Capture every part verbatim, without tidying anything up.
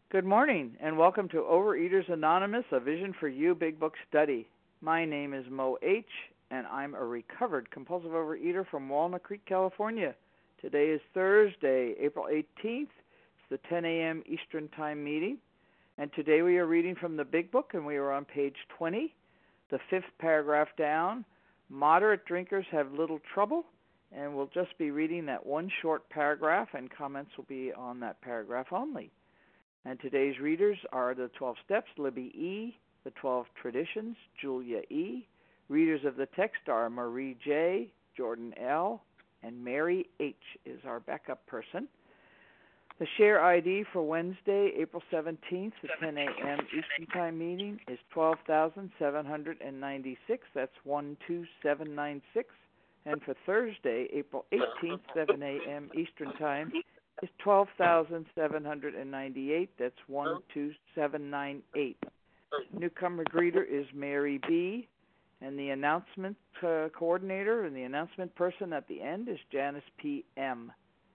Good morning, and welcome to Overeaters Anonymous, a Vision for You Big Book Study. My name is Mo H., and I'm a recovered compulsive overeater from Walnut Creek, California. Today is Thursday, April eighteenth. It's the ten a.m. Eastern Time meeting, and today we are reading from the Big Book, and we are on page twenty, the fifth paragraph down. Moderate drinkers have little trouble, and we'll just be reading that one short paragraph, and comments will be on that paragraph only. And today's readers are the twelve Steps, Libby E., the twelve Traditions, Julia E. Readers of the text are Marie J., Jordan L., and Mary H. is our backup person. The share I D for Wednesday, April seventeenth, the ten a.m. Eastern Time meeting is twelve thousand seven hundred ninety-six. That's one two seven nine six. And for Thursday, April eighteenth, seven a.m. Eastern Time, is twelve thousand seven hundred ninety-eight. That's one two seven nine eight. Newcomer greeter is Mary B., and the announcement uh, coordinator and the announcement person at the end is Janice P M.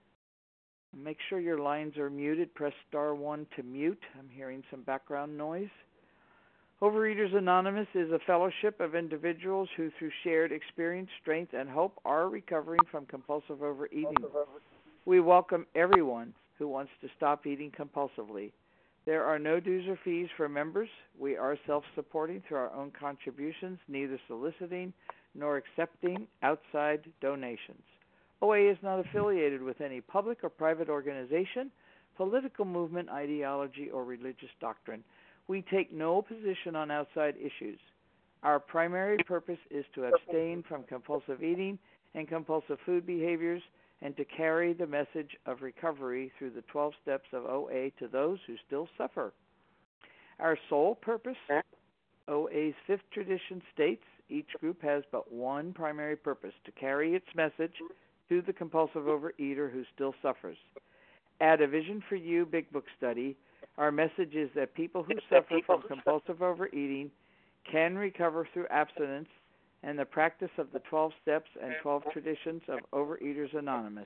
Make sure your lines are muted. Press star one to mute. I'm hearing some background noise. Overeaters Anonymous is a fellowship of individuals who, through shared experience, strength, and hope, are recovering from compulsive overeating. We welcome everyone who wants to stop eating compulsively. There are no dues or fees for members. We are self-supporting through our own contributions, neither soliciting nor accepting outside donations. O A is not affiliated with any public or private organization, political movement, ideology, or religious doctrine. We take no position on outside issues. Our primary purpose is to abstain from compulsive eating and compulsive food behaviors, and to carry the message of recovery through the twelve steps of O A to those who still suffer. Our sole purpose, O A's fifth tradition states, each group has but one primary purpose, to carry its message to the compulsive overeater who still suffers. At a Vision for You Big Book Study, our message is that people who suffer from compulsive overeating can recover through abstinence and the practice of the twelve Steps and twelve Traditions of Overeaters Anonymous.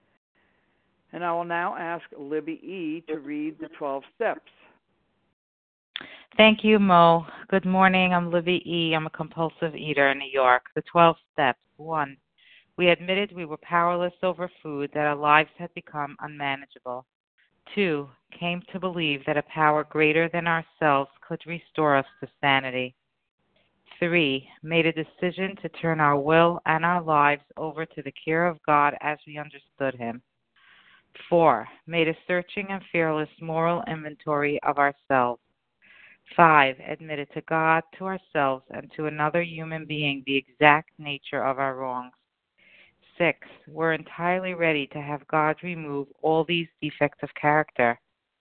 And I will now ask Libby E. to read the twelve Steps. Thank you, Mo. Good morning. I'm Libby E. I'm a compulsive eater in New York. The twelve Steps. One, we admitted we were powerless over food, that our lives had become unmanageable. Two, came to believe that a power greater than ourselves could restore us to sanity. Three, made a decision to turn our will and our lives over to the care of God as we understood Him. Four, made a searching and fearless moral inventory of ourselves. Five, admitted to God, to ourselves, and to another human being the exact nature of our wrongs. Six, we're entirely ready to have God remove all these defects of character.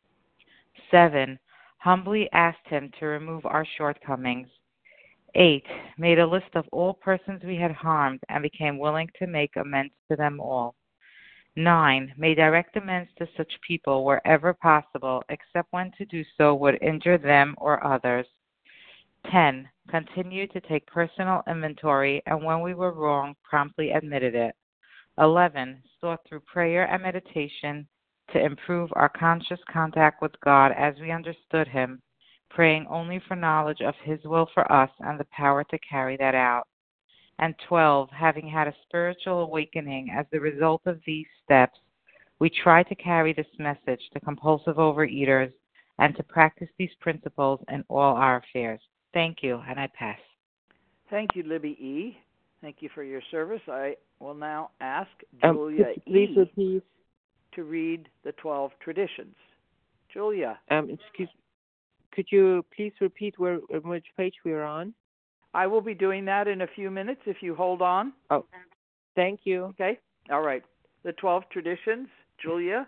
Seven, humbly asked Him to remove our shortcomings. Eight, made a list of all persons we had harmed and became willing to make amends to them all. Nine, made direct amends to such people wherever possible, except when to do so would injure them or others. Ten, continued to take personal inventory, and when we were wrong, promptly admitted it. Eleven, sought through prayer and meditation to improve our conscious contact with God as we understood Him, praying only for knowledge of His will for us and the power to carry that out. And twelve, having had a spiritual awakening as the result of these steps, we try to carry this message to compulsive overeaters and to practice these principles in all our affairs. Thank you, and I pass. Thank you, Libby E. Thank you for your service. I will now ask Um, Julia could you please E. repeat? to read the twelve Traditions. Julia. Um, excuse. Could you please repeat where which page we are on? I will be doing that in a few minutes if you hold on. Oh, thank you. Okay. All right. The twelve Traditions. Julia.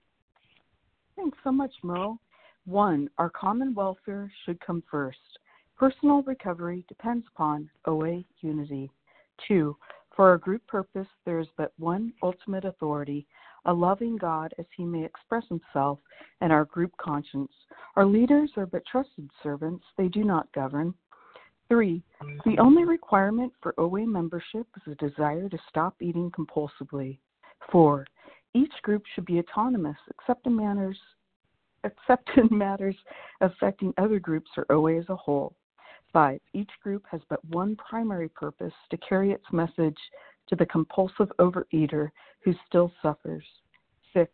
Thanks so much, Mo. One, our common welfare should come first. Personal recovery depends upon O A unity. Two, for our group purpose, there is but one ultimate authority, a loving God as He may express Himself, and our group conscience. Our leaders are but trusted servants. They do not govern. Three, the only requirement for O A membership is a desire to stop eating compulsively. Four, each group should be autonomous except in matters except in matters affecting other groups or O A as a whole. Five, each group has but one primary purpose, to carry its message to the compulsive overeater who still suffers. Six,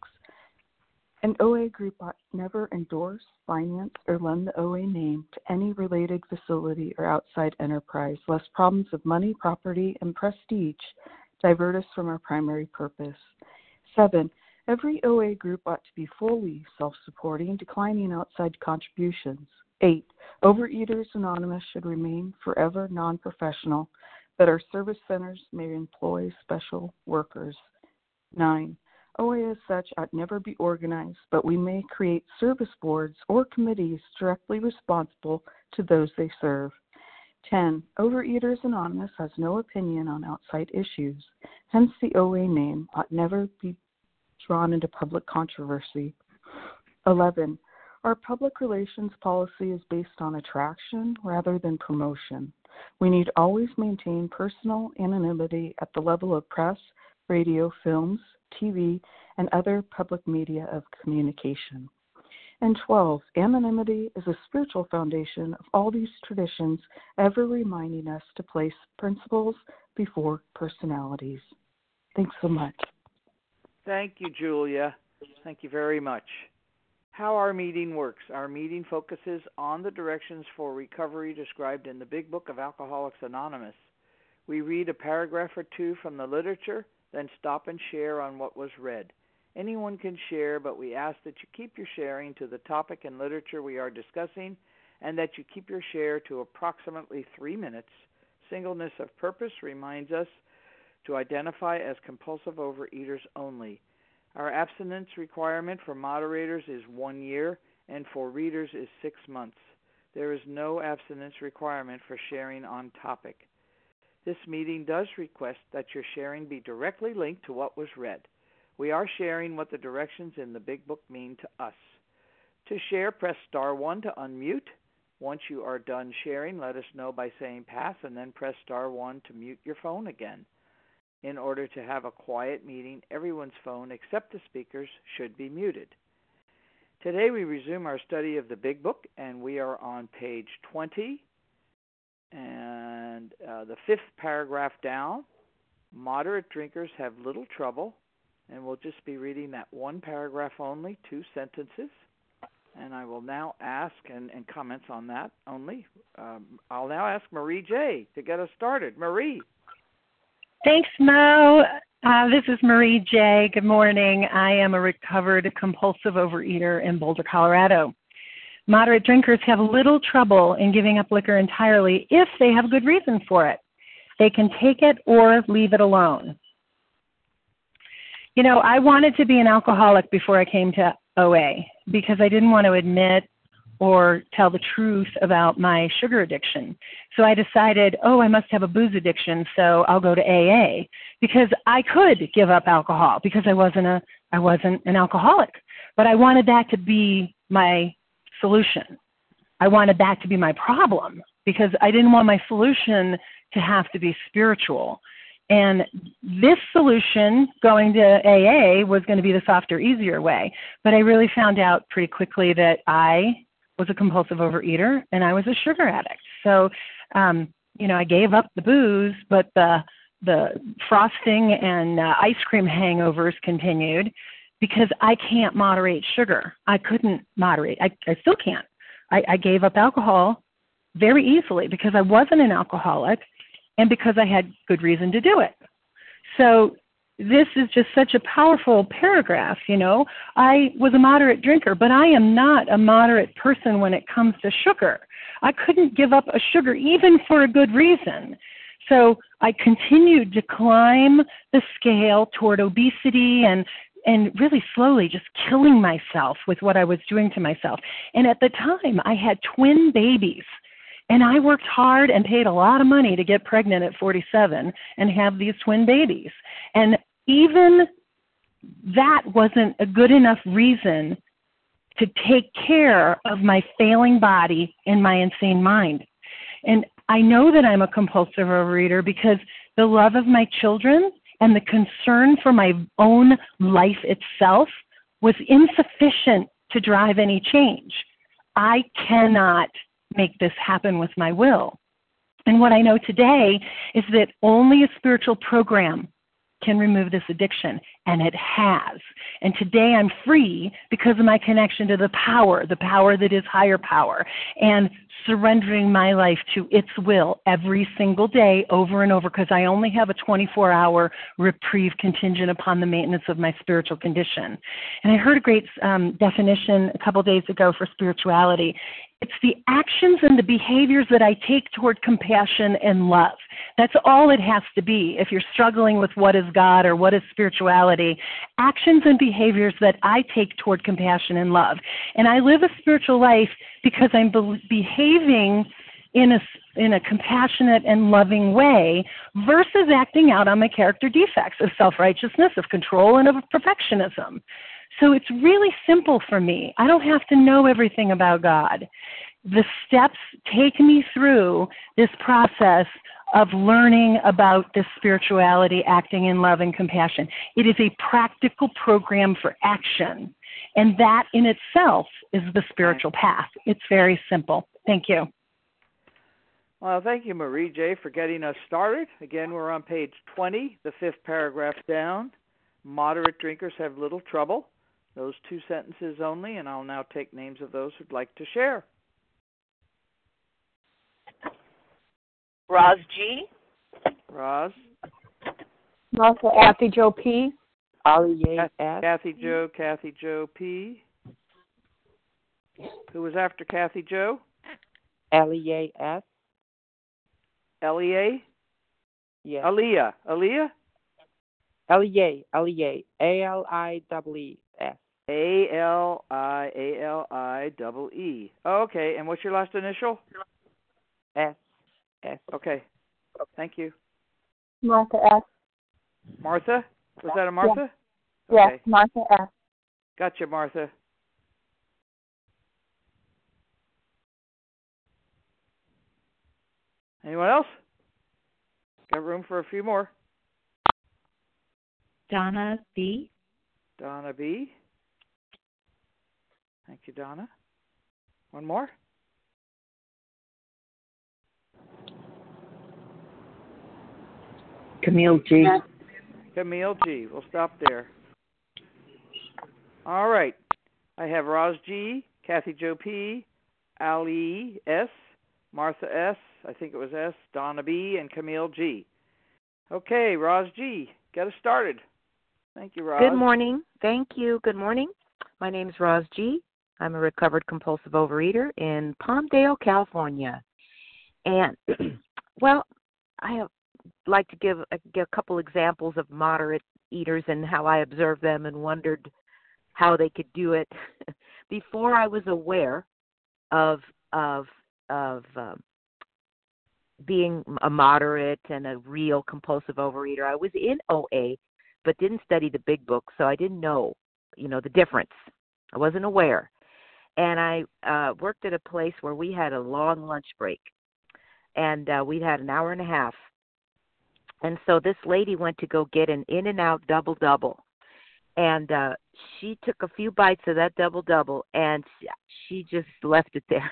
an O A group ought never endorse, finance, or lend the O A name to any related facility or outside enterprise, lest problems of money, property, and prestige divert us from our primary purpose. Seven, every O A group ought to be fully self-supporting, declining outside contributions. Eight, Overeaters Anonymous should remain forever non-professional, but our service centers may employ special workers. Nine, O A as such ought never be organized, but we may create service boards or committees directly responsible to those they serve. Ten, Overeaters Anonymous has no opinion on outside issues. Hence, the O A name ought never be drawn into public controversy. Eleven, our public relations policy is based on attraction rather than promotion. We need always maintain personal anonymity at the level of press, radio, films, T V, and other public media of communication. And twelve, anonymity is a spiritual foundation of all these traditions, ever reminding us to place principles before personalities. Thanks so much. Thank you, Julia. Thank you very much. How our meeting works. Our meeting focuses on the directions for recovery described in the Big Book of Alcoholics Anonymous. We read a paragraph or two from the literature, then stop and share on what was read. Anyone can share, but we ask that you keep your sharing to the topic and literature we are discussing, and that you keep your share to approximately three minutes. Singleness of purpose reminds us to identify as compulsive overeaters only. Our abstinence requirement for moderators is one year, and for readers is six months. There is no abstinence requirement for sharing on topic. This meeting does request that your sharing be directly linked to what was read. We are sharing what the directions in the Big Book mean to us. To share, press star one to unmute. Once you are done sharing, let us know by saying pass, and then press star one to mute your phone again. In order to have a quiet meeting, everyone's phone except the speaker's should be muted. Today we resume our study of the Big Book, and we are on page twenty, and uh, the fifth paragraph down. Moderate drinkers have little trouble, and we'll just be reading that one paragraph only, two sentences. And I will now ask, and, and comments on that only, um, I'll now ask Marie J. to get us started. Marie. Thanks, Mo. Uh, this is Marie J. Good morning. I am a recovered compulsive overeater in Boulder, Colorado. Moderate drinkers have little trouble in giving up liquor entirely if they have good reason for it. They can take it or leave it alone. You know, I wanted to be an alcoholic before I came to O A because I didn't want to admit or tell the truth about my sugar addiction. So I decided, oh, I must have a booze addiction, so I'll go to A A because I could give up alcohol because I wasn't a I wasn't an alcoholic. But I wanted that to be my solution. I wanted that to be my problem because I didn't want my solution to have to be spiritual. And this solution, going to A A, was going to be the softer, easier way. But I really found out pretty quickly that I was a compulsive overeater and I was a sugar addict. So, um, you know, I gave up the booze, but the the frosting and uh, ice cream hangovers continued because I can't moderate sugar. I couldn't moderate. I, I still can't. I, I gave up alcohol very easily because I wasn't an alcoholic and because I had good reason to do it. So this is just such a powerful paragraph, you know. I was a moderate drinker, but I am not a moderate person when it comes to sugar. I couldn't give up a sugar even for a good reason. So I continued to climb the scale toward obesity and and really slowly just killing myself with what I was doing to myself. And at the time, I had twin babies. And I worked hard and paid a lot of money to get pregnant at forty-seven and have these twin babies. And even that wasn't a good enough reason to take care of my failing body and my insane mind. And I know that I'm a compulsive overeater because the love of my children and the concern for my own life itself was insufficient to drive any change. I cannot make this happen with my will. And what I know today is that only a spiritual program can remove this addiction, and it has. And today I'm free because of my connection to the power, the power that is higher power, and surrendering my life to its will every single day over and over, because I only have a twenty-four hour reprieve contingent upon the maintenance of my spiritual condition. And I heard a great um, definition a couple days ago for spirituality. It's the actions and the behaviors that I take toward compassion and love. That's all it has to be. If you're struggling with what is God or what is spirituality, actions and behaviors that I take toward compassion and love. And I live a spiritual life because I'm be- behaving in a, in a compassionate and loving way versus acting out on my character defects of self-righteousness, of control, and of perfectionism. So it's really simple for me. I don't have to know everything about God. The steps take me through this process of learning about this spirituality, acting in love and compassion. It is a practical program for action, and that in itself is the spiritual path. It's very simple. Thank you. Well, thank you, Marie J., for getting us started. Again, we're on page twenty, the fifth paragraph down. Moderate drinkers have little trouble. Those two sentences only, and I'll now take names of those who'd like to share. Roz G. Roz. Martha Kathy Joe P. Ali A. S. Kathy Joe, Kathy Joe P. Who was after Kathy Joe? L E A S. L E A? Yes. Aliyah. Aliyah? L E A. L E A. A L I W E S. A L I A L I double E. Okay, and what's your last initial? S. S. Okay, thank you. Martha S. Martha? Was that a Martha? Yes, Okay. Martha S. Gotcha, Martha. Anyone else? Got room for a few more. Donna B. Donna B. Thank you, Donna. One more. Camille G. Camille G. We'll stop there. All right. I have Roz G, Kathy Joe P, Ali S, Martha S, I think it was S, Donna B, and Camille G. Okay, Roz G, get us started. Thank you, Roz. Good morning. Thank you. Good morning. My name is Roz G. I'm a recovered compulsive overeater in Palmdale, California. And, well, I have like to give a, give a couple examples of moderate eaters and how I observed them and wondered how they could do it. Before I was aware of of of um, being a moderate and a real compulsive overeater, I was in O A, but didn't study the big book, so I didn't know, you know, the difference. I wasn't aware, and I uh, worked at a place where we had a long lunch break, and uh, we'd had an hour and a half. And so this lady went to go get an In-N-Out double-double. And uh, she took a few bites of that double-double, and she just left it there.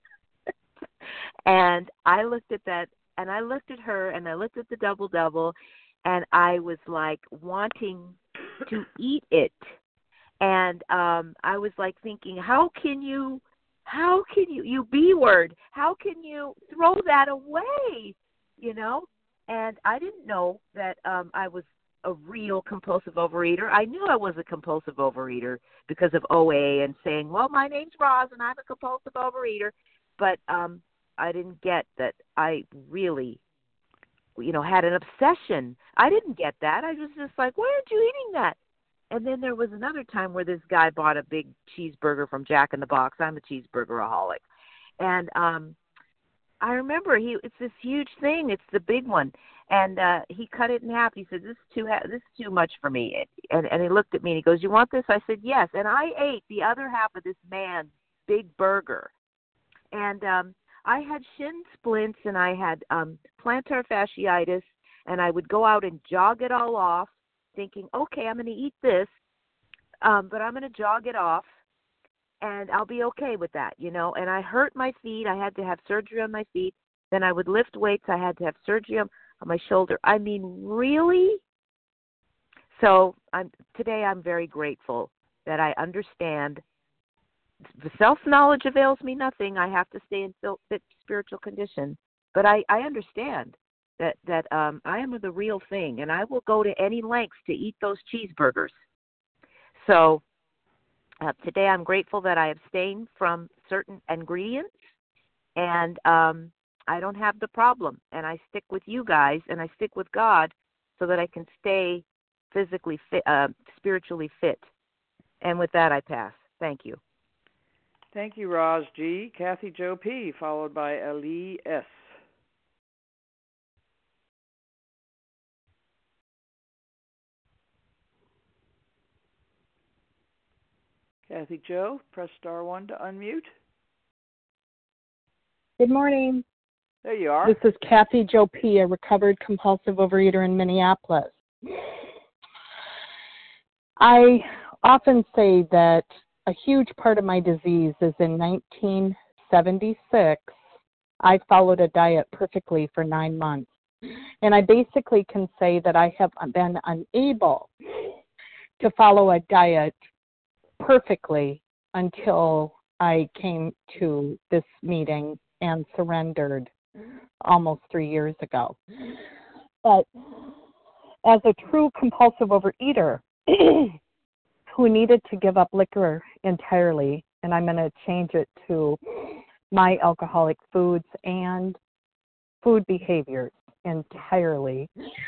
And I looked at that, and I looked at her, and I looked at the double-double, and I was, like, wanting to eat it. And um, I was, like, thinking, how can you, how can you, you B-word, how can you throw that away, you know? And I didn't know that um, I was a real compulsive overeater. I knew I was a compulsive overeater because of O A and saying, well, my name's Roz and I'm a compulsive overeater. But um, I didn't get that I really, you know, had an obsession. I didn't get that. I was just like, why aren't you eating that? And then there was another time where this guy bought a big cheeseburger from Jack in the Box. I'm a cheeseburgeraholic. And um I remember he it's this huge thing. It's the big one, and uh, he cut it in half. He said, "This is too ha- this is too much for me." And and he looked at me and he goes, "You want this?" I said, "Yes." And I ate the other half of this man's big burger, and um, I had shin splints and I had um, plantar fasciitis, and I would go out and jog it all off, thinking, "Okay, I'm going to eat this, um, but I'm going to jog it off." and I'll be okay with that, you know. And I hurt my feet. I had to have surgery on my feet. Then I would lift weights. I had to have surgery on, on my shoulder. I mean, really? So I'm, today I'm very grateful that I understand the self-knowledge avails me nothing. I have to stay in fit spiritual condition. But I, I understand that, that um, I am the real thing, and I will go to any lengths to eat those cheeseburgers. So uh, today I'm grateful that I abstain from certain ingredients, and um, I don't have the problem. And I stick with you guys, and I stick with God so that I can stay physically fit, uh, spiritually fit. And with that, I pass. Thank you. Thank you, Roz G. Kathy Jo P., followed by Ali S. Kathy Jo, press star one to unmute. Good morning. There you are. This is Kathy Jo P., a recovered compulsive overeater in Minneapolis. I often say that a huge part of my disease is in nineteen seventy-six. I followed a diet perfectly for nine months. And I basically can say that I have been unable to follow a diet perfectly until I came to this meeting and surrendered almost three years ago. But as a true compulsive overeater who needed to give up liquor entirely, and I'm going to change it to my alcoholic foods and food behaviors entirely,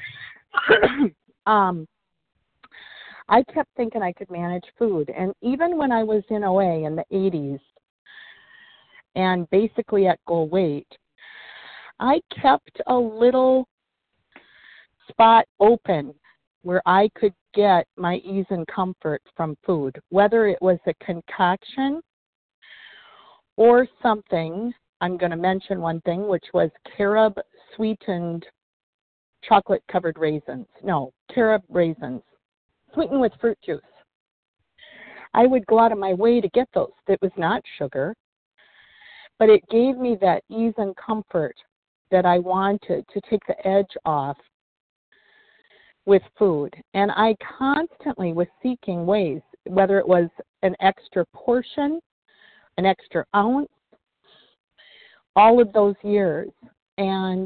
um, I kept thinking I could manage food. And even when I was in O A in the eighties and basically at goal weight, I kept a little spot open where I could get my ease and comfort from food, whether it was a concoction or something. I'm going to mention one thing, which was carob sweetened chocolate covered raisins. No, carob raisins, sweetened with fruit juice. I would go out of my way to get those. It was not sugar, but it gave me that ease and comfort that I wanted to take the edge off with food. And I constantly was seeking ways, whether it was an extra portion, an extra ounce, all of those years. And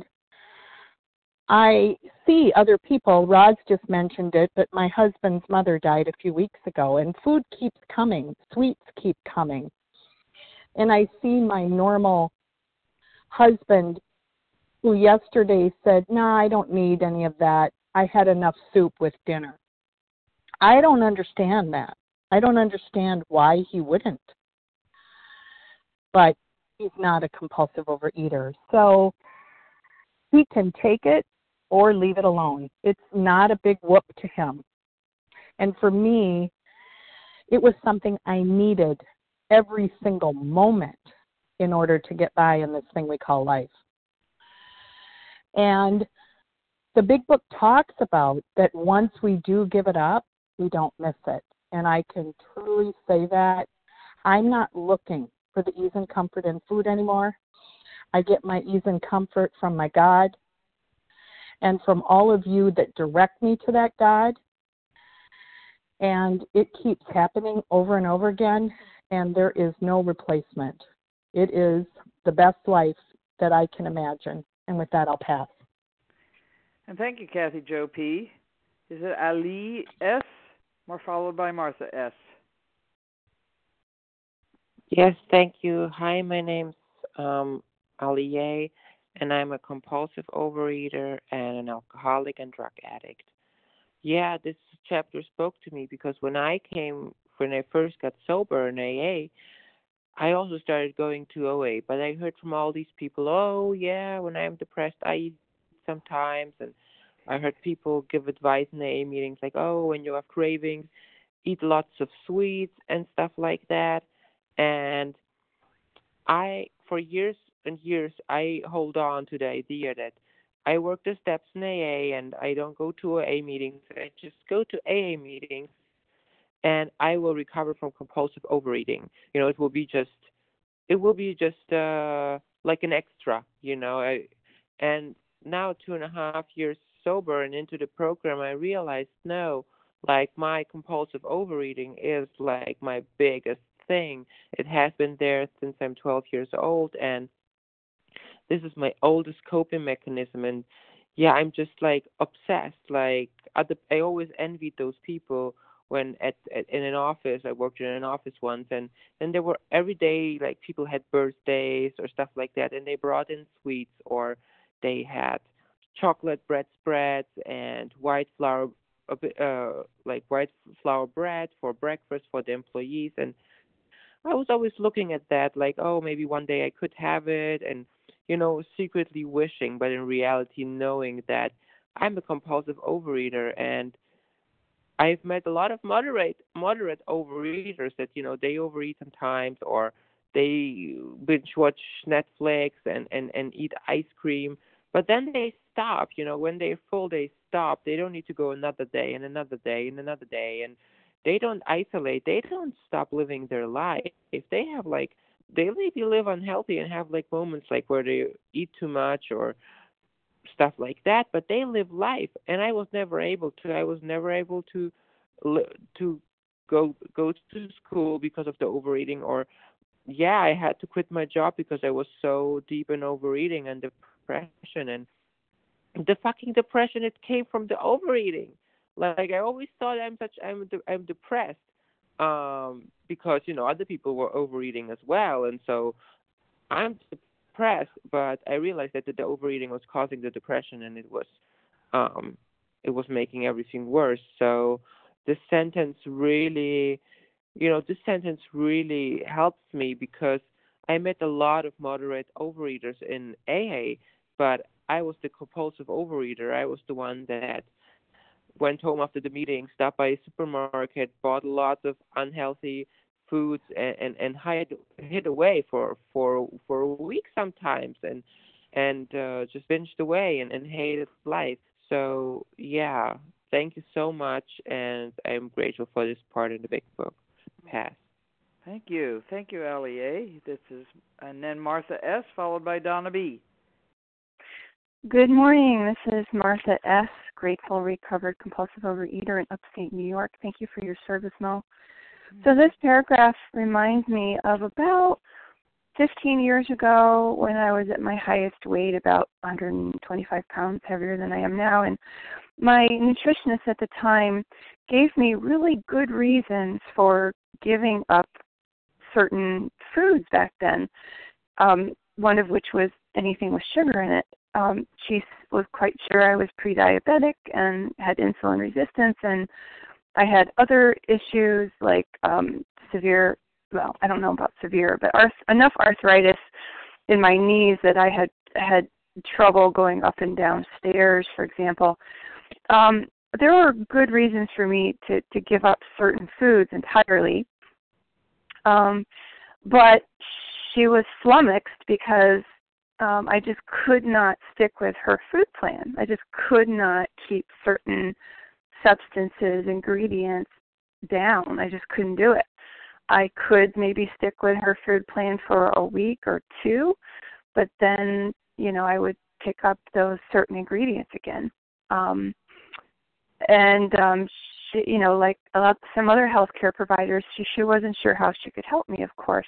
I see other people, Roz just mentioned it, but my husband's mother died a few weeks ago, and food keeps coming, sweets keep coming. And I see my normal husband who yesterday said, no, nah, I don't need any of that. I had enough soup with dinner. I don't understand that. I don't understand why he wouldn't. But he's not a compulsive overeater. So he can take it or leave it alone. It's not a big whoop to him. And for me, it was something I needed every single moment in order to get by in this thing we call life. And the big book talks about that once we do give it up, we don't miss it. And I can truly say that. I'm not looking for the ease and comfort in food anymore. I get my ease and comfort from my God and from all of you that direct me to that God. And it keeps happening over and over again, and there is no replacement. It is the best life that I can imagine. And with that, I'll pass. And thank you, Kathy Jo P. Is it Ali S. or followed by Martha S.? Yes, thank you. Hi, my name's um, Ali A, and I'm a compulsive overeater and an alcoholic and drug addict. Yeah, this chapter spoke to me because when I came, when I first got sober in A A, I also started going to O A, but I heard from all these people, oh, yeah, when I'm depressed, I eat sometimes, and I heard people give advice in A A meetings like, oh, when you have cravings, eat lots of sweets and stuff like that. And I, for years and years, I hold on to the idea that I work the steps in A A and I don't go to O A meetings. I just go to A A meetings and I will recover from compulsive overeating. You know, it will be just, it will be just uh, like an extra, you know. I, and now two and a half years sober and into the program, I realized no, like my compulsive overeating is like my biggest thing. It has been there since I'm twelve years old, and this is my oldest coping mechanism. And yeah, I'm just like obsessed. Like other, I always envied those people when at, at in an office. I worked in an office once, and and there were every day like people had birthdays or stuff like that, and they brought in sweets, or they had chocolate bread spreads and white flour a bit, uh, like white flour bread for breakfast for the employees. And I was always looking at that like, oh, maybe one day I could have it, and you know, secretly wishing, but in reality knowing that I'm a compulsive overeater. And I've met a lot of moderate moderate overeaters that, you know, they overeat sometimes, or they binge watch Netflix and, and, and eat ice cream, but then they stop. You know, when they're full, they stop. They don't need to go another day and another day and another day, and they don't isolate. They don't stop living their life. If they have like they maybe live unhealthy and have like moments like where they eat too much or stuff like that, but they live life. And I was never able to. I was never able to li- to go go to school because of the overeating, or yeah, I had to quit my job because I was so deep in overeating and depression. And the fucking depression, it came from the overeating. Like I always thought I'm such I'm de- I'm depressed um because you know other people were overeating as well, and so I'm depressed. But I realized that the, the overeating was causing the depression, and it was um it was making everything worse. So this sentence really, you know, this sentence really helps me, because I met a lot of moderate overeaters in A A, but I was the compulsive overeater. I was the one that went home after the meeting, stopped by a supermarket, bought lots of unhealthy foods, and, and, and hid, hid away for, for for a week sometimes, and and uh, just binged away and, and hated life. So yeah, thank you so much, and I'm grateful for this part in the big book. Pass. Thank you. Thank you, Allie A. This is, and then Martha S., followed by Donna B. Good morning. This is Martha S., grateful, recovered, compulsive overeater in upstate New York. Thank you for your service, Mel. So this paragraph reminds me of about fifteen years ago when I was at my highest weight, about one hundred twenty-five pounds heavier than I am now. And my nutritionist at the time gave me really good reasons for giving up certain foods back then, um, one of which was anything with sugar in it. Um, she was quite sure I was pre-diabetic and had insulin resistance, and I had other issues like um, severe, well, I don't know about severe, but arth- enough arthritis in my knees that I had had trouble going up and down stairs, for example. Um, there were good reasons for me to, to give up certain foods entirely, um, but she was flummoxed because Um, I just could not stick with her food plan. I just could not keep certain substances, ingredients down. I just couldn't do it. I could maybe stick with her food plan for a week or two, but then, you know, I would pick up those certain ingredients again. Um, and, um, she, you know, like a lot, some other healthcare providers, she, she wasn't sure how she could help me, of course.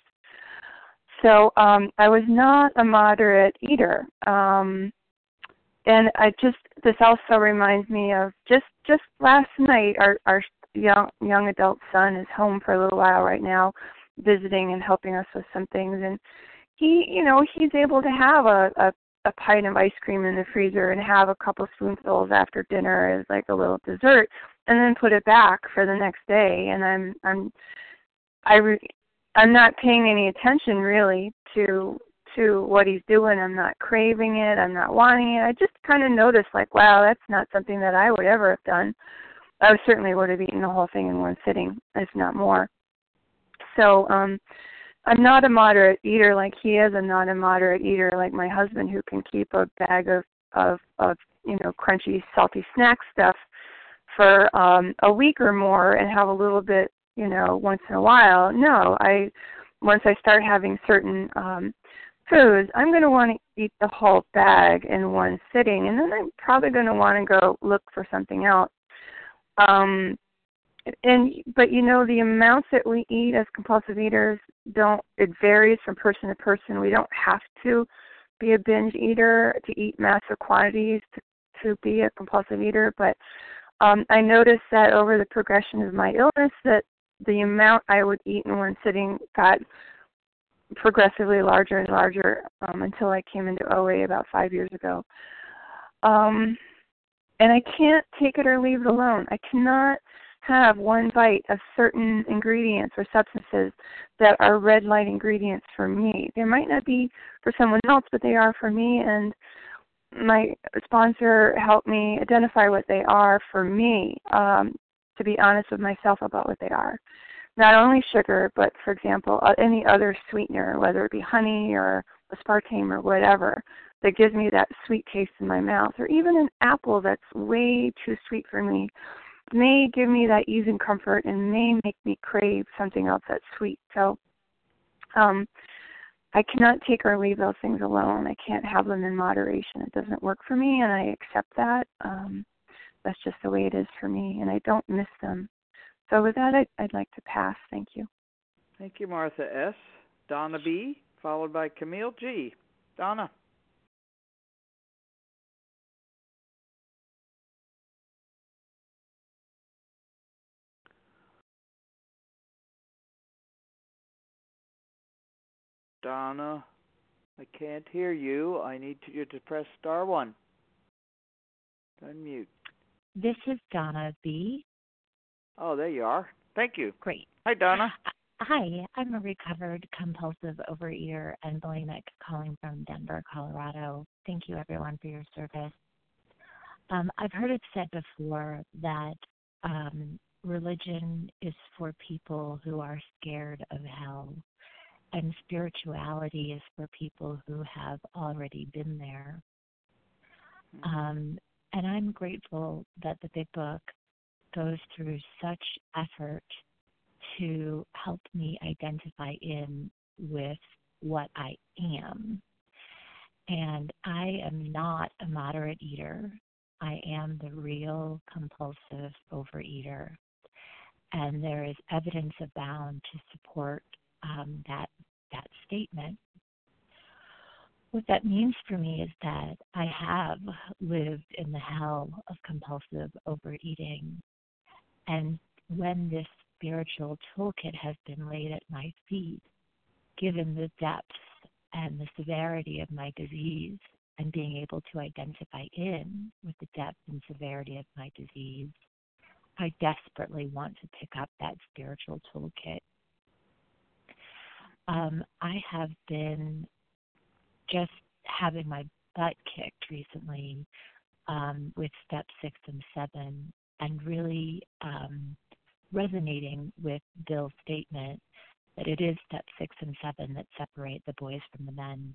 So um, I was not a moderate eater. Um, and I just, this also reminds me of just, just last night, our, our young, young adult son is home for a little while right now, visiting and helping us with some things. And he, you know, he's able to have a, a, a pint of ice cream in the freezer and have a couple spoonfuls after dinner as like a little dessert, and then put it back for the next day. And I'm, I'm, I, re- I'm not paying any attention really to to what he's doing. I'm not craving it. I'm not wanting it. I just kind of noticed like, wow, that's not something that I would ever have done. I certainly would have eaten the whole thing in one sitting, if not more. So um, I'm not a moderate eater like he is. I'm not a moderate eater like my husband, who can keep a bag of, of, of you know, crunchy, salty snack stuff for um, a week or more and have a little bit you know, once in a while. No, I once I start having certain um, foods, I'm going to want to eat the whole bag in one sitting, and then I'm probably going to want to go look for something else. Um, and but you know, the amounts that we eat as compulsive eaters don't. It varies from person to person. We don't have to be a binge eater to eat massive quantities to, to be a compulsive eater, but um, I noticed that over the progression of my illness that the amount I would eat in one sitting got progressively larger and larger um, until I came into O A about five years ago. Um, and I can't take it or leave it alone. I cannot have one bite of certain ingredients or substances that are red light ingredients for me. They might not be for someone else, but they are for me, and my sponsor helped me identify what they are for me, um, to be honest with myself about what they are. Not only sugar, but, for example, uh, any other sweetener, whether it be honey or aspartame or whatever, that gives me that sweet taste in my mouth, or even an apple that's way too sweet for me, may give me that ease and comfort and may make me crave something else that's sweet. So um, I cannot take or leave those things alone. I can't have them in moderation. It doesn't work for me, and I accept that. Um, that's just the way it is for me, and I don't miss them. So with that, I'd, I'd like to pass. Thank you. Thank you, Martha S. Donna B., followed by Camille G. Donna. Donna, I can't hear you. I need you to press star one. Unmute. This is Donna B. Oh, there you are. Thank you. Great. Hi, Donna. Hi, I'm a recovered compulsive overeater and bulimic calling from Denver, Colorado. Thank you, everyone, for your service. Um, I've heard it said before that um, religion is for people who are scared of hell, and spirituality is for people who have already been there. Um, and I'm grateful that the Big Book goes through such effort to help me identify in with what I am. And I am not a moderate eater. I am the real compulsive overeater. And there is evidence abound to support um, that that statement. What that means for me is that I have lived in the hell of compulsive overeating. And when this spiritual toolkit has been laid at my feet, given the depth and the severity of my disease, and being able to identify in with the depth and severity of my disease, I desperately want to pick up that spiritual toolkit. Um, I have been just having my butt kicked recently um, with step six and seven, and really um, resonating with Bill's statement that it is step six and seven that separate the boys from the men.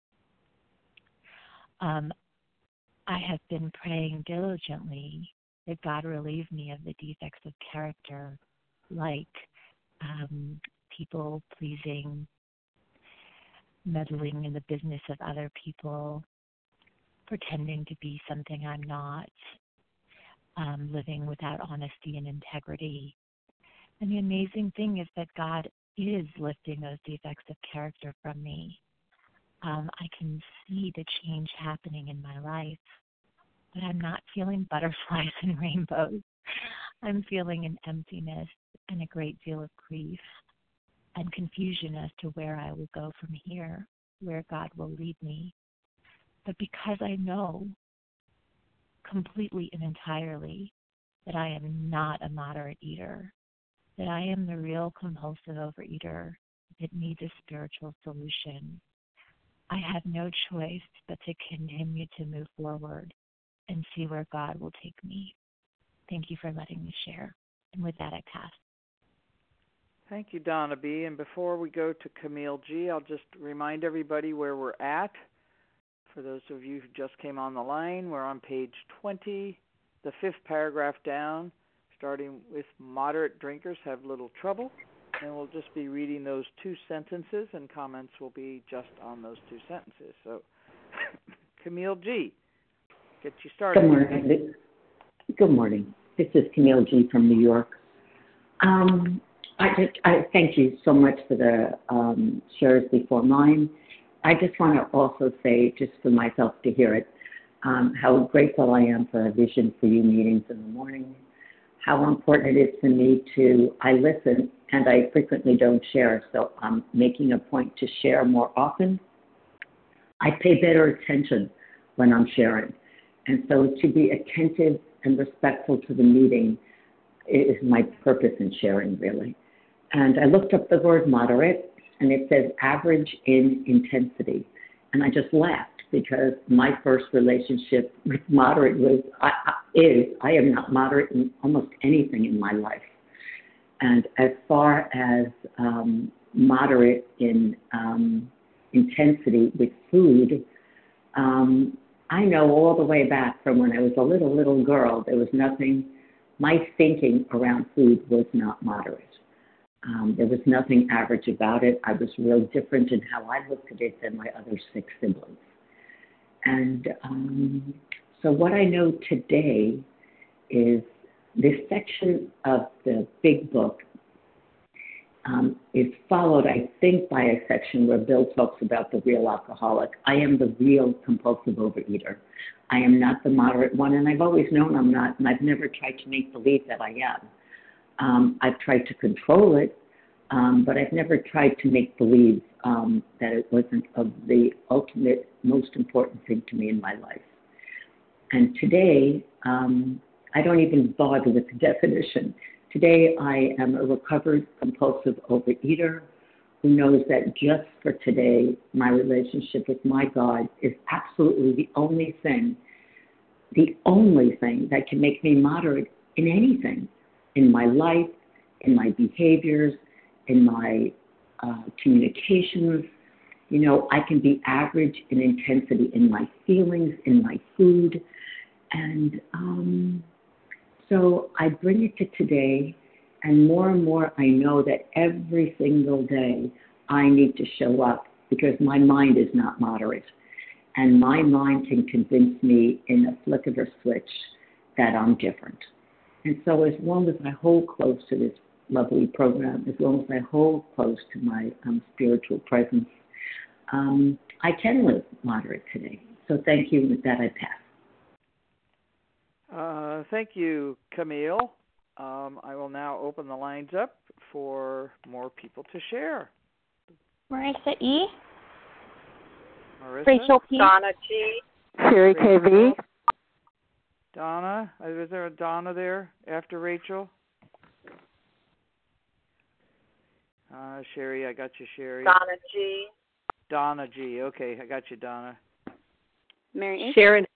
Um, I have been praying diligently that God relieve me of the defects of character, like um, people pleasing, meddling in the business of other people, pretending to be something I'm not, um, living without honesty and integrity. And the amazing thing is that God is lifting those defects of character from me. Um, I can see the change happening in my life, but I'm not feeling butterflies and rainbows. I'm feeling an emptiness and a great deal of grief and confusion as to where I will go from here, where God will lead me. But because I know completely and entirely that I am not a moderate eater, that I am the real compulsive overeater that needs a spiritual solution, I have no choice but to continue to move forward and see where God will take me. Thank you for letting me share. And with that, I pass. Thank you, Donna B. And before we go to Camille G., I'll just remind everybody where we're at. For those of you who just came on the line, we're on page twenty, the fifth paragraph down. starting with moderate drinkers have little trouble. And we'll just be reading those two sentences, and comments will be just on those two sentences. So, Camille G., get you started. Good morning. Good morning. This is Camille G. from New York. Um, I, just, I thank you so much for the um, shares before mine. I just want to also say, just for myself to hear it, um, how grateful I am for a Vision for You meetings in the morning, how important it is for me to, I listen, and I frequently don't share, so I'm making a point to share more often. I pay better attention when I'm sharing. And so to be attentive and respectful to the meeting is my purpose in sharing, really. And I looked up the word moderate, and it says average in intensity. And I just laughed because my first relationship with moderate was, I, I, is, I am not moderate in almost anything in my life. And as far as um, moderate in um, intensity with food, um, I know all the way back from when I was a little, little girl, there was nothing, my thinking around food was not moderate. Um, there was nothing average about it. I was real different in how I looked at it than my other six siblings. And um, so what I know today is this section of the big book um, is followed, I think, by a section where Bill talks about the real alcoholic. I am the real compulsive overeater. I am not the moderate one, and I've always known I'm not, and I've never tried to make believe that I am. Um, I've tried to control it, um, but I've never tried to make believe um, that it wasn't of the ultimate, most important thing to me in my life. And today, um, I don't even bother with the definition. Today, I am a recovered compulsive overeater who knows that just for today, my relationship with my God is absolutely the only thing, the only thing that can make me moderate in anything, in my life, in my behaviors, in my uh, communications. You know, I can be average in intensity in my feelings, in my food. And um, so I bring it to today, and more and more I know that every single day I need to show up because my mind is not moderate. And my mind can convince me in a flick of a switch that I'm different. And so as long as I hold close to this lovely program, as long as I hold close to my um, spiritual presence, um, I can live moderate today. So thank you. With that, I pass. Uh, thank you, Camille. Um, I will now open the lines up for more people to share. Marissa E. Marissa? Rachel P. Donna G. Sherry K V. Donna, is there a Donna there after Rachel? Uh, Sherry, I got you, Sherry. Donna G. Donna G. Okay, I got you, Donna. Mary H. Sharon.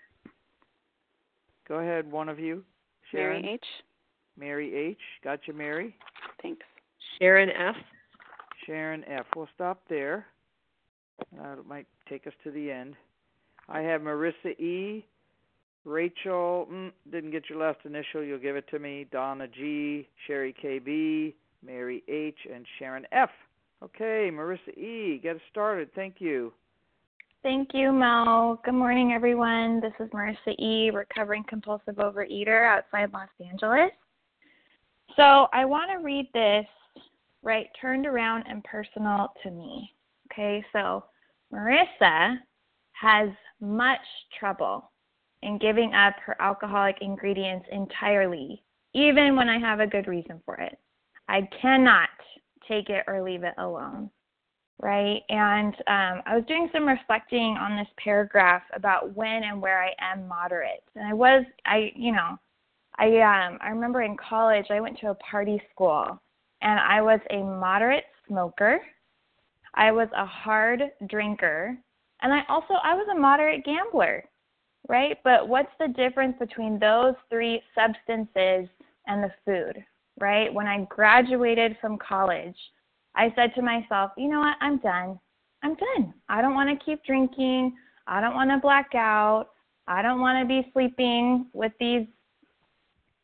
Go ahead, one of you. Sharon. Mary H. Mary H. Got you, Mary. Thanks. Sharon F. Sharon F. We'll stop there. Uh, it might take us to the end. I have Marissa E. Rachel, mm, didn't get your last initial. You'll give it to me. Donna G. Sherry K B. Mary H. and Sharon F. Okay, Marissa E. Get us started. Thank you. Thank you, Mel. Good morning, everyone. This is Marissa E., recovering compulsive overeater outside Los Angeles. So I want to read this, right, turned around and personal to me. Okay, so Marissa has much trouble in giving up her alcoholic ingredients entirely, even when I have a good reason for it. I cannot take it or leave it alone, right? And um, I was doing some reflecting on this paragraph about when and where I am moderate. And I was, I, you know, I um, I remember in college I went to a party school, and I was a moderate smoker. I was a hard drinker, and I also, I was a moderate gambler, right? But what's the difference between those three substances and the food, right? When I graduated from college, I said to myself, you know what, I'm done. I'm done. I don't want to keep drinking. I don't want to black out. I don't want to be sleeping with these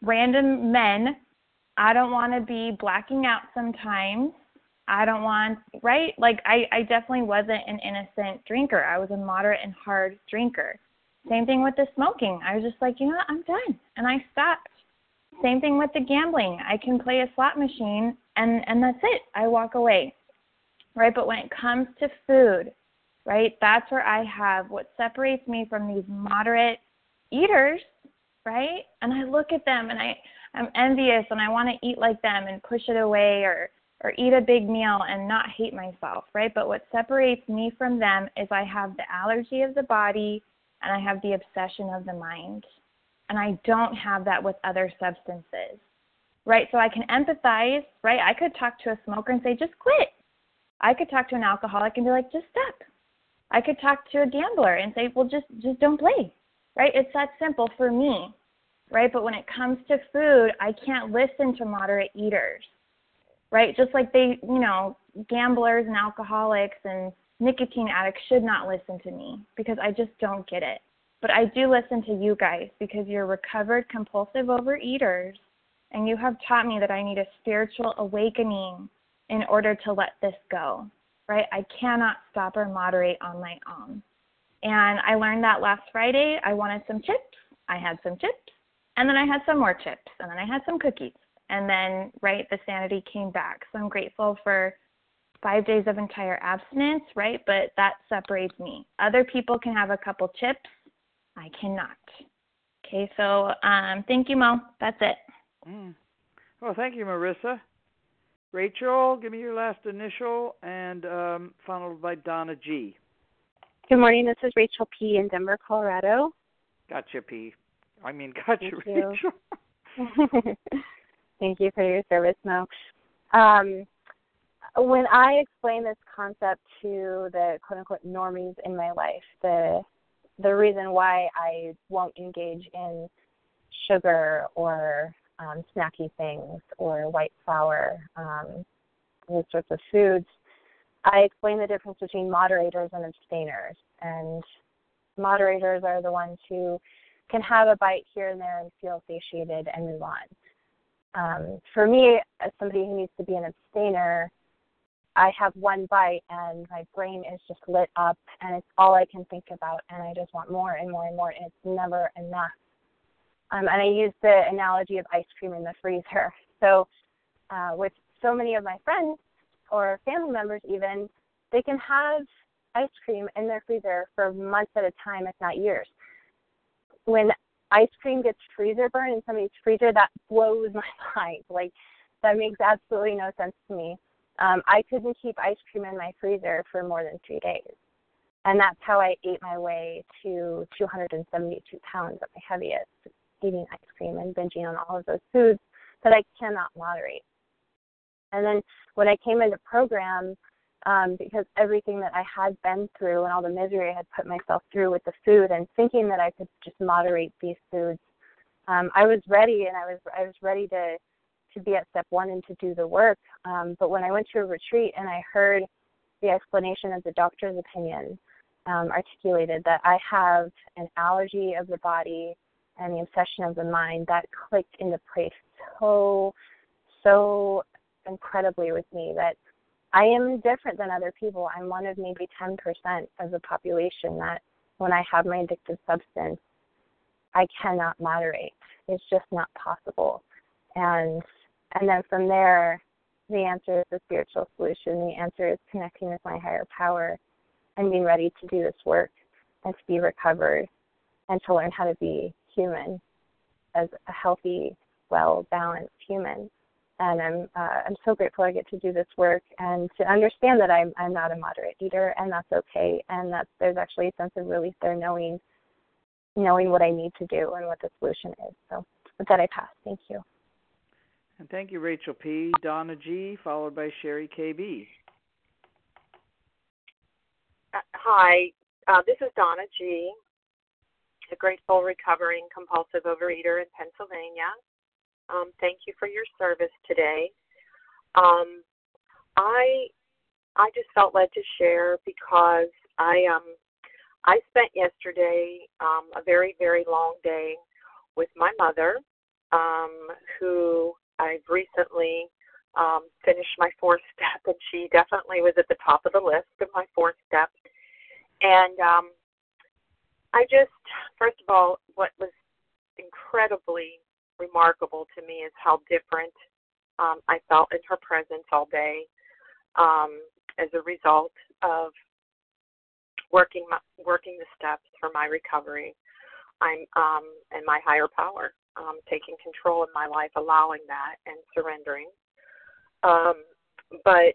random men. I don't want to be blacking out sometimes. I don't want, right? Like, I, I definitely wasn't an innocent drinker. I was a moderate and hard drinker. Same thing with the smoking. I was just like, you know what, I'm done. And I stopped. Same thing with the gambling. I can play a slot machine, and, and that's it. I walk away, right? But when it comes to food, right, that's where I have what separates me from these moderate eaters, right? And I look at them, and I, I'm envious, and I want to eat like them and push it away, or or eat a big meal and not hate myself, right? But what separates me from them is I have the allergy of the body and I have the obsession of the mind. And I don't have that with other substances, right? So I can empathize, right? I could talk to a smoker and say, just quit. I could talk to an alcoholic and be like, just stop. I could talk to a gambler and say, well, just, just don't play, right? It's that simple for me, right? But when it comes to food, I can't listen to moderate eaters. Right? Just like they, you know, gamblers and alcoholics and nicotine addicts should not listen to me because I just don't get it. But I do listen to you guys because you're recovered compulsive overeaters, and you have taught me that I need a spiritual awakening in order to let this go, right? I cannot stop or moderate on my own. And I learned that last Friday. I wanted some chips. I had some chips, and then I had some more chips, and then I had some cookies. And then, right, the sanity came back. So I'm grateful for five days of entire abstinence, right? But that separates me. Other people can have a couple chips. I cannot. Okay, so um, thank you, Mo. That's it. Mm. Well, thank you, Marissa. Rachel, give me your last initial, and um, followed by Donna G. Good morning. This is Rachel P. in Denver, Colorado. Gotcha, P. I mean, gotcha, Thank Rachel. You. Thank you for your service, Mo. Um, when I explain this concept to the quote-unquote normies in my life, the the reason why I won't engage in sugar or um, snacky things or white flour, um, those sorts of foods, I explain the difference between moderators and abstainers. And moderators are the ones who can have a bite here and there and feel satiated and move on. Um, for me, as somebody who needs to be an abstainer, I have one bite and my brain is just lit up and it's all I can think about, and I just want more and more and more, and it's never enough. Um, and I use the analogy of ice cream in the freezer. So uh, with so many of my friends or family members even, they can have ice cream in their freezer for months at a time, if not years. When ice cream gets freezer burn in somebody's freezer, that blows my mind. Like, that makes absolutely no sense to me. Um, I couldn't keep ice cream in my freezer for more than three days. And that's how I ate my way to two hundred seventy-two pounds at my heaviest, eating ice cream and binging on all of those foods that I cannot moderate. And then when I came into program, Um, because everything that I had been through and all the misery I had put myself through with the food, and thinking that I could just moderate these foods, um, I was ready, and I was I was ready to to be at step one and to do the work. Um, but when I went to a retreat and I heard the explanation of the doctor's opinion um, articulated that I have an allergy of the body and the obsession of the mind, that clicked into place so so incredibly with me that I am different than other people. I'm one of maybe ten percent of the population that when I have my addictive substance, I cannot moderate. It's just not possible. And and then from there, the answer is the spiritual solution. The answer is connecting with my higher power and being ready to do this work and to be recovered and to learn how to be human as a healthy, well-balanced human. And I'm uh, I'm so grateful I get to do this work and to understand that I'm I'm not a moderate eater, and that's okay. And that there's actually a sense of relief there, knowing knowing what I need to do and what the solution is. So with that, I pass. Thank you. And thank you, Rachel P. Donna G. followed by Sherry K B. Uh, hi, uh, this is Donna G., a grateful recovering compulsive overeater in Pennsylvania. Um, thank you for your service today. Um, I I just felt led to share because I um I spent yesterday um, a very very long day with my mother, um, who I've recently um, finished my fourth step, and she definitely was at the top of the list of my fourth step. And um, I just, first of all, what was incredibly remarkable to me is how different um, I felt in her presence all day um, as a result of working my, working the steps for my recovery. I'm um, and my higher power, um, taking control of my life, allowing that, and surrendering. Um, but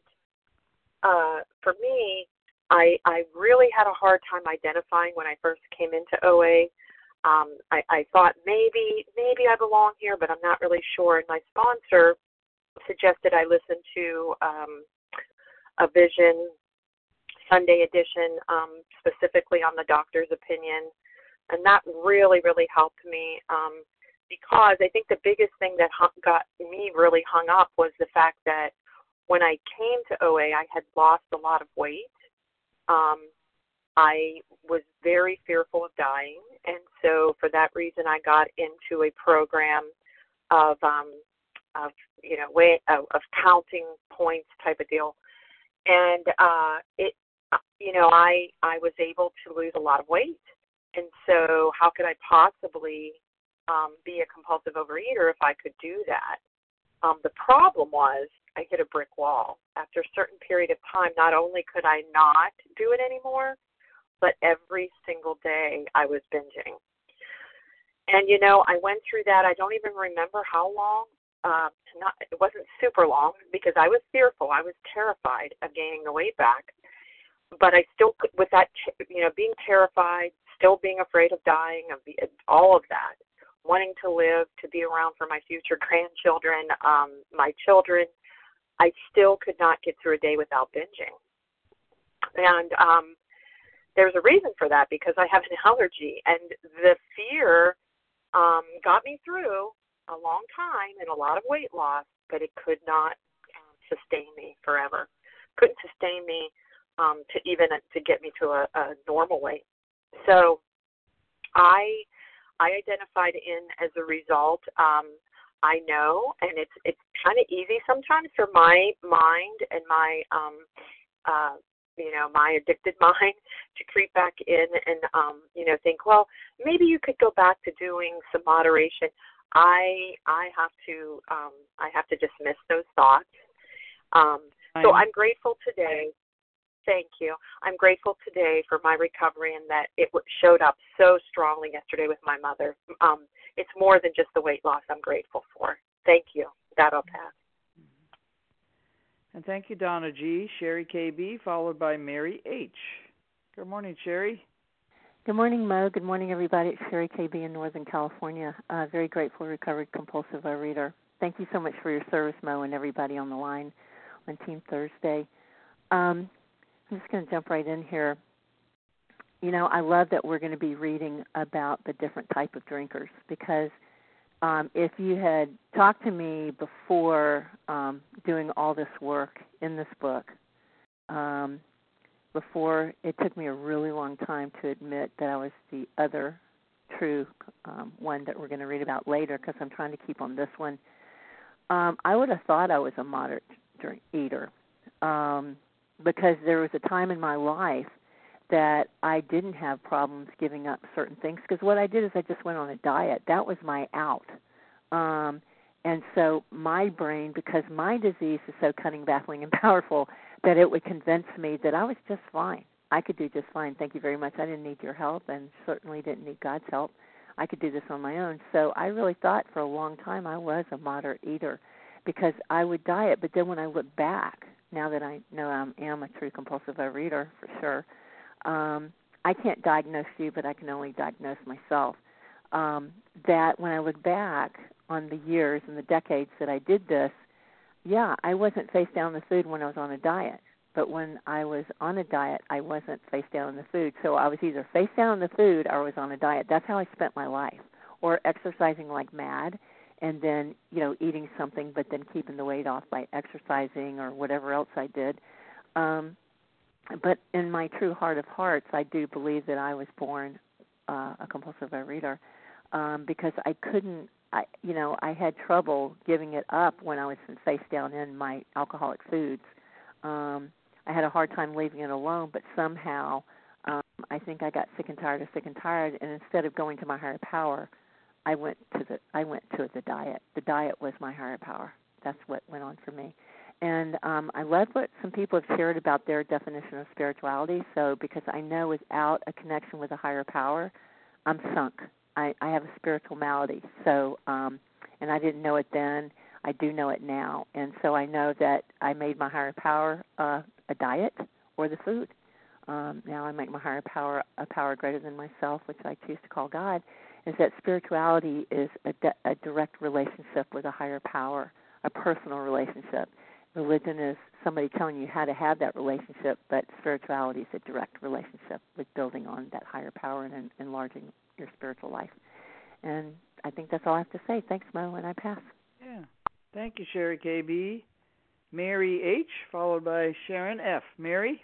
uh, for me, I, I really had a hard time identifying when I first came into O A. Um, I, I thought maybe maybe I belong here, but I'm not really sure. And my sponsor suggested I listen to um, a Vision Sunday edition, um, specifically on the doctor's opinion, and that really, really helped me um, because I think the biggest thing that hung, got me really hung up was the fact that when I came to O A, I had lost a lot of weight. Um, I was very fearful of dying, and so for that reason, I got into a program of, um, of you know, way of, of counting points type of deal, and uh, it, you know, I I was able to lose a lot of weight, and so how could I possibly um, be a compulsive overeater if I could do that? Um, the problem was I hit a brick wall. After a certain period of time, not only could I not do it anymore, but every single day I was binging. And, you know, I went through that. I don't even remember how long. Uh, not, it wasn't super long because I was fearful. I was terrified of gaining the weight back. But I still, with that, you know, being terrified, still being afraid of dying, of the, all of that, wanting to live, to be around for my future grandchildren, um, my children, I still could not get through a day without binging. And um, there's a reason for that because I have an allergy. And the fear um, got me through a long time and a lot of weight loss, but it could not um, sustain me forever. Couldn't sustain me um, to even to get me to a, a normal weight. So I I identified in as a result. Um, I know, and it's it's kind of easy sometimes for my mind and my um, uh, you know my addicted mind to creep back in and um, you know think, well, maybe you could go back to doing some moderation. I I have to um, I have to dismiss those thoughts. Um, so I'm grateful today. Thank you. I'm grateful today for my recovery and that it showed up so strongly yesterday with my mother. Um, it's more than just the weight loss I'm grateful for. Thank you. That'll pass. And thank you, Donna G., Sherry K B, followed by Mary H. Good morning, Sherry. Good morning, Mo. Good morning, everybody. It's Sherry K B in Northern California. Uh, very grateful, recovered compulsive overeater. Thank you so much for your service, Mo, and everybody on the line on Team Thursday. Um, I'm just going to jump right in here. You know, I love that we're going to be reading about the different type of drinkers because um, if you had talked to me before um, doing all this work in this book, um, before it took me a really long time to admit that I was the other true um, one that we're going to read about later because I'm trying to keep on this one, um, I would have thought I was a moderate drink eater. Um, because there was a time in my life that I didn't have problems giving up certain things because what I did is I just went on a diet. That was my out. Um, and so my brain, because my disease is so cunning, baffling, and powerful, that it would convince me that I was just fine. I could do just fine. Thank you very much. I didn't need your help and certainly didn't need God's help. I could do this on my own. So I really thought for a long time I was a moderate eater because I would diet. But then when I look back, now that I know I am a true compulsive overeater, for sure, um, I can't diagnose you, but I can only diagnose myself, um, that when I look back on the years and the decades that I did this, yeah, I wasn't face down in the food when I was on a diet. But when I was on a diet, I wasn't face down in the food. So I was either face down in the food or I was on a diet. That's how I spent my life, or exercising like mad, and then, you know, eating something but then keeping the weight off by exercising or whatever else I did. Um, but in my true heart of hearts, I do believe that I was born uh, a compulsive overeater um, because I couldn't I, you know, I had trouble giving it up when I was face down in my alcoholic foods. Um, I had a hard time leaving it alone, but somehow um, I think I got sick and tired of sick and tired, and instead of going to my higher power, I went to the I went to the diet. The diet was my higher power. That's what went on for me. And um, I love what some people have shared about their definition of spirituality. So because I know without a connection with a higher power, I'm sunk. I, I have a spiritual malady. So, um, and I didn't know it then. I do know it now. And so I know that I made my higher power uh, a diet or the food. Um, now I make my higher power a power greater than myself, which I choose to call God. Is that spirituality is a, de- a direct relationship with a higher power, a personal relationship. Religion is somebody telling you how to have that relationship, but spirituality is a direct relationship with building on that higher power and en- enlarging your spiritual life. And I think that's all I have to say. Thanks, Mo, and I pass. Yeah. Thank you, Sherry K B. Mary H., followed by Sharon F. Mary?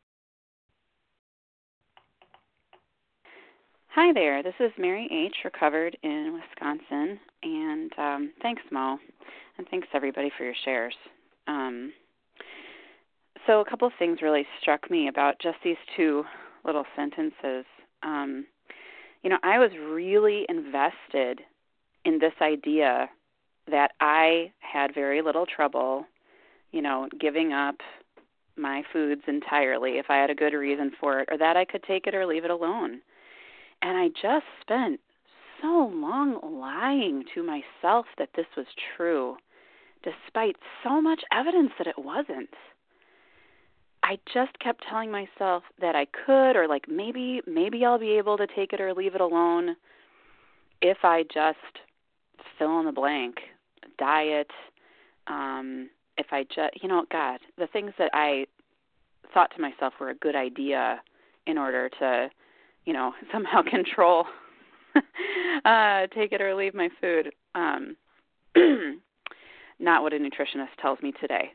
Hi there, this is Mary H., recovered in Wisconsin, and um, thanks, Mo, and thanks, everybody, for your shares. Um, so a couple of things really struck me about just these two little sentences. Um, you know, I was really invested in this idea that I had very little trouble, you know, giving up my foods entirely if I had a good reason for it, or that I could take it or leave it alone. And I just spent so long lying to myself that this was true, despite so much evidence that it wasn't. I just kept telling myself that I could, or like maybe maybe I'll be able to take it or leave it alone if I just fill in the blank, diet, um, if I just, you know, God, the things that I thought to myself were a good idea in order to, you know, somehow control, uh, take it or leave my food. Um, not what a nutritionist tells me today.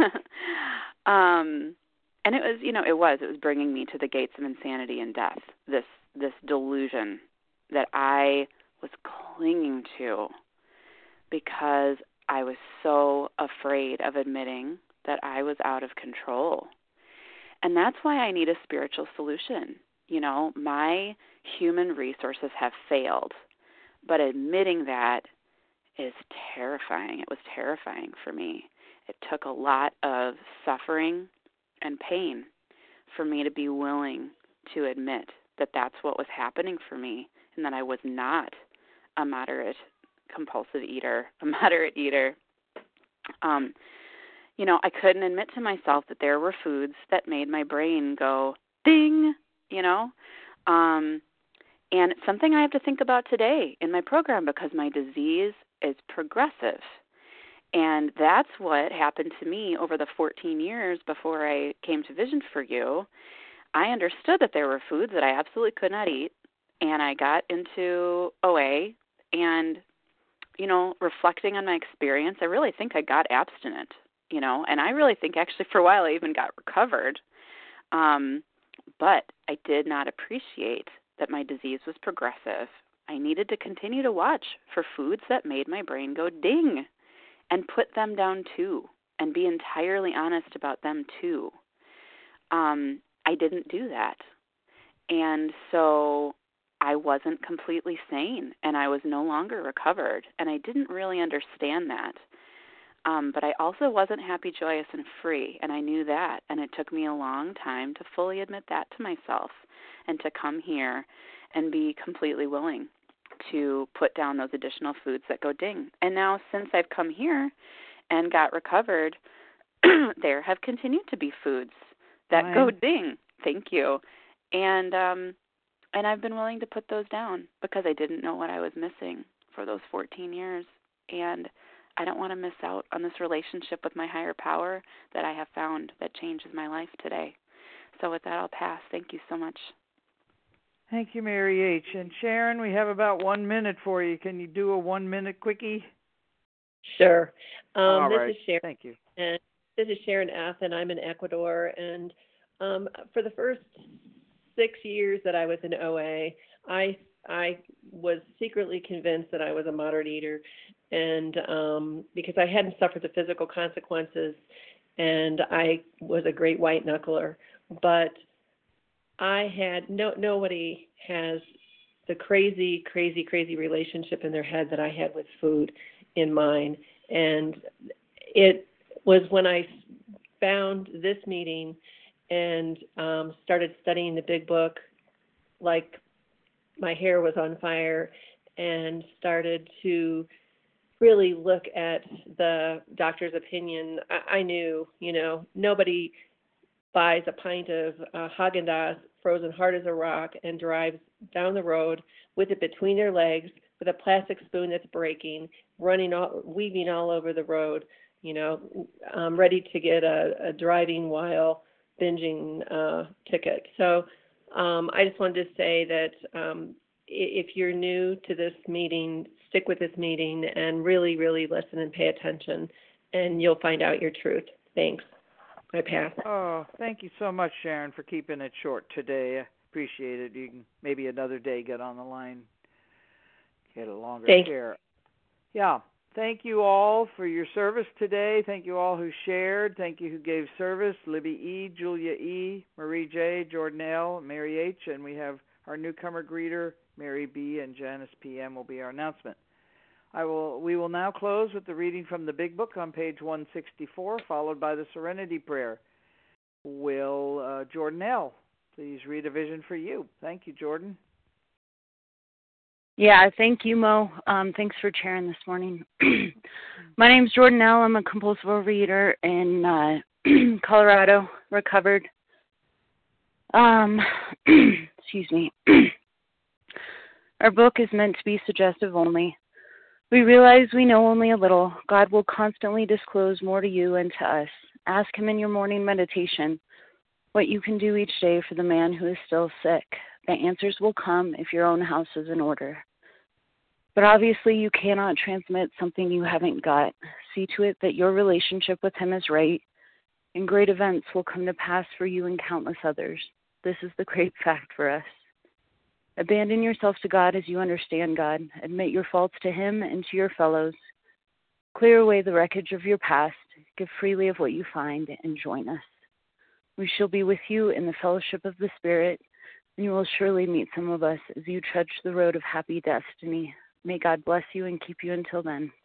um, and it was, you know, it was, it was bringing me to the gates of insanity and death, this, this delusion that I was clinging to because I was so afraid of admitting that I was out of control. And that's why I need a spiritual solution. You know, my human resources have failed, but admitting that is terrifying. It was terrifying for me. It took a lot of suffering and pain for me to be willing to admit that that's what was happening for me and that I was not a moderate compulsive eater, a moderate eater. Um, you know, I couldn't admit to myself that there were foods that made my brain go ding, you know, um, and it's something I have to think about today in my program because my disease is progressive. And that's what happened to me over the fourteen years before I came to Vision for You. I understood that there were foods that I absolutely could not eat, and I got into O A, and, you know, reflecting on my experience, I really think I got abstinent, you know, and I really think actually for a while I even got recovered. Um, but I did not appreciate that my disease was progressive. I needed to continue to watch for foods that made my brain go ding and put them down too and be entirely honest about them too. Um, I didn't do that. And so I wasn't completely sane and I was no longer recovered. And I didn't really understand that. Um, but I also wasn't happy, joyous, and free, and I knew that, and it took me a long time to fully admit that to myself and to come here and be completely willing to put down those additional foods that go ding. And now since I've come here and got recovered, there have continued to be foods that Fine. go ding. Thank you. And um, and I've been willing to put those down because I didn't know what I was missing for those fourteen years. And I don't want to miss out on this relationship with my higher power that I have found that changes my life today. So with that, I'll pass. Thank you so much. Thank you, Mary H. And Sharon, we have about one minute for you. Can you do a one-minute quickie? Sure. Um, All this right. is Sharon. Thank you. And this is Sharon F., and I'm in Ecuador. And um, for the first six years that I was in O A, I I was secretly convinced that I was a moderate eater, and um, because I hadn't suffered the physical consequences, and I was a great white knuckler, but I had no nobody has the crazy, crazy, crazy relationship in their head that I had with food in mine, and it was when I found this meeting and um, started studying the Big Book, like my hair was on fire, and started to really look at the doctor's opinion. I, I knew, you know, nobody buys a pint of uh, Haagen-Dazs frozen hard as a rock and drives down the road with it between their legs with a plastic spoon that's breaking, running all, weaving all over the road, you know, um, ready to get a, a driving while binging uh, ticket. So um, I just wanted to say that um, if you're new to this meeting, stick with this meeting and really, really listen and pay attention, and you'll find out your truth. Thanks. I pass. Oh, thank you so much, Sharon, for keeping it short today. I appreciate it. You can maybe another day get on the line, get a longer Thank share. Yeah. Thank you all for your service today. Thank you all who shared. Thank you who gave service. Libby E., Julia E., Marie J., Jordan L., Mary H., and we have our newcomer greeter, Mary B., and Janice P M will be our announcement. I will. We will now close with the reading from the Big Book on page one sixty-four, followed by the Serenity Prayer. Will uh, Jordan L. please read a vision for you? Thank you, Jordan. Yeah, thank you, Mo. Um, thanks for chairing this morning. My name's Jordan L. I'm a compulsive overeater in uh, Colorado, recovered. Um, excuse me. Our book is meant to be suggestive only. We realize we know only a little. God will constantly disclose more to you and to us. Ask him in your morning meditation what you can do each day for the man who is still sick. The answers will come if your own house is in order. But obviously you cannot transmit something you haven't got. See to it that your relationship with him is right, and great events will come to pass for you and countless others. This is the great fact for us. Abandon yourself to God as you understand God. Admit your faults to him and to your fellows. Clear away the wreckage of your past. Give freely of what you find and join us. We shall be with you in the fellowship of the Spirit, and you will surely meet some of us as you trudge the road of happy destiny. May God bless you and keep you until then.